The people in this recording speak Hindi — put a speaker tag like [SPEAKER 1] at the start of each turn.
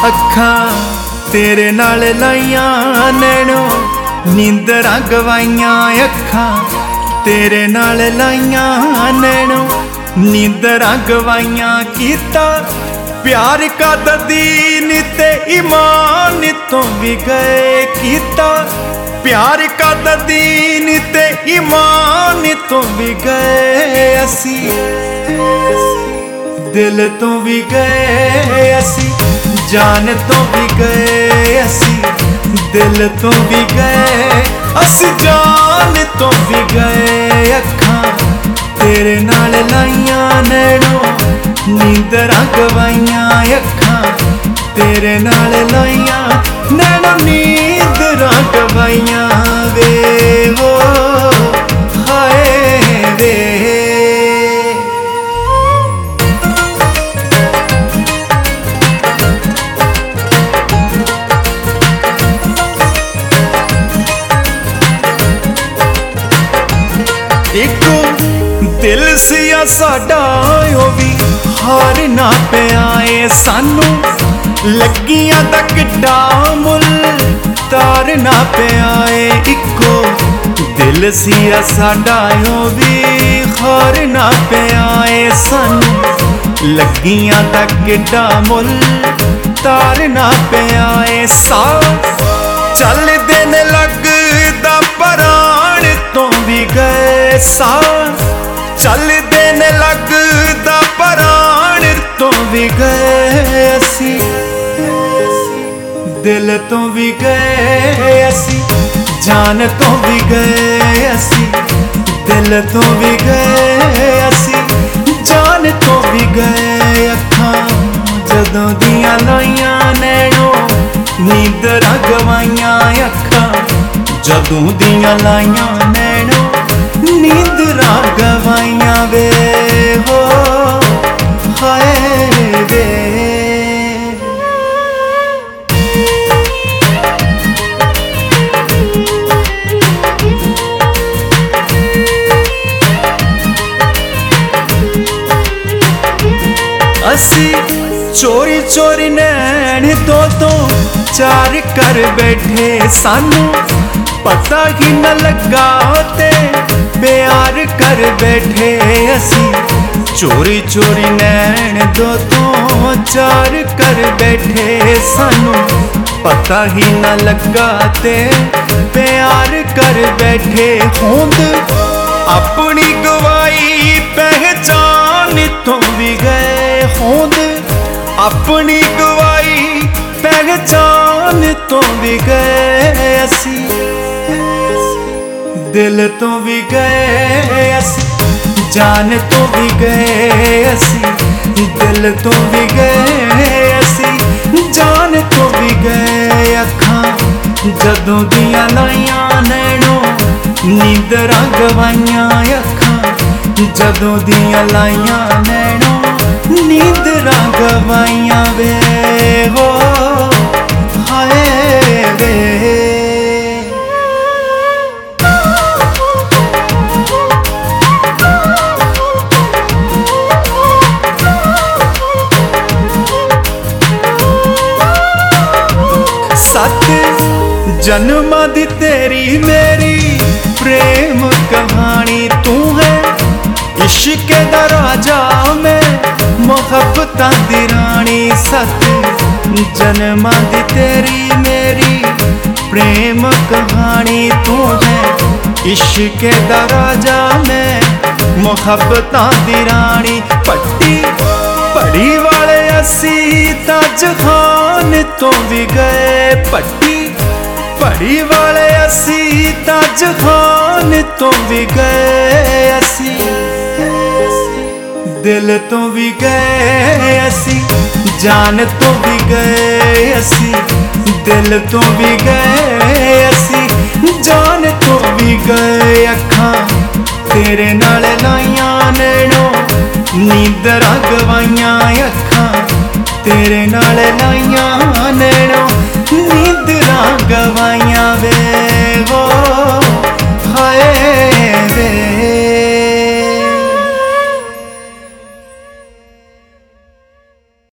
[SPEAKER 1] अखां तेरे नाल लाइयां नैनो नींदरां गवाइयां। अखां तेरे नाल लाइयां नैनो नींदरां गवाइयां। कीता प्यार का दीन ते ईमान तो भी गए। कीता प्यार का दीन ते ईमान तो भी गए। असी दिल तो भी गए, असी जान तो भी गए। असी दिल तो भी गए, असी जान तो भी गए। अखां तेरे नाल लाइयां नैनो नींदरां गवाइयां। अखां तेरे नाल लाइयां नैनो नींदरां गवाइयां। वे हो हाय वे। इको दिल सिया साडा ओ भी हार ना पिया ए। सानू लगियां दा किड्डा मुल तार ना पिया ए। इको दिल सिया साडा ओ भी हार ना पिया ए। सानू लगियां दा किड्डा मुल तार ना पिया ए। सा चल दिन लगदा पराण तो भी गए। सा चल दिन लगदा पराण तो भी गए। असी दिल तो भी गए, असी जान तो भी गए। असी दिल तो भी गए, असी जान तो भी गए। अखां जदों दियां लाइयां नैनो नींदरां गवाइयां। अखां जदों दियां लाइयां नैनो नींदरां गवाइयां। वे हो हाय वे। असी चोरी चोरी नैन दो चार कर बैठे। सानू पता ही न लगा ते प्यार कर बैठे। असी चोरी चोरी नैन दो चार कर बैठे। सानू पता ही न लगा ते प्यार कर बैठे। होंद अपनी गवाई पहचान तो भी गए। होंद अपनी गवाई पहचान तो भी गए। असी दिल तो भी गए, असी जान तो भी गए। असी दिल तो भी गए, असी जान तो भी गए। अखां जदों दियां लाइयां नैनो नींदरां गवाइयां। अखां जदों दियां लाइयां नैनो नींदरां गवाइयां। वे हो हाय वे। सत जन्मां दी तेरी मेरी प्रेम कहानी। तू है इश्क दा राजा मैं मोहब्बतां दी रानी। सत जन्मां दी तेरी मेरी प्रेम कहानी। तू है इश्क दा राजा मैं मोहब्बतां दी रानी। पट्टी पड़ी वाले असी ताज खान तो भी गए। पट्टी पड़ी वाले असी ताज खान तो भी गए। असी दिल तो भी गए, असी जान तो भी गए। असी दिल तो भी गए, असी जान तो भी गए। अखां तेरे नाल लाइयां नैनो नींदरां गवाइयां। अखां तेरे नाल लाइयां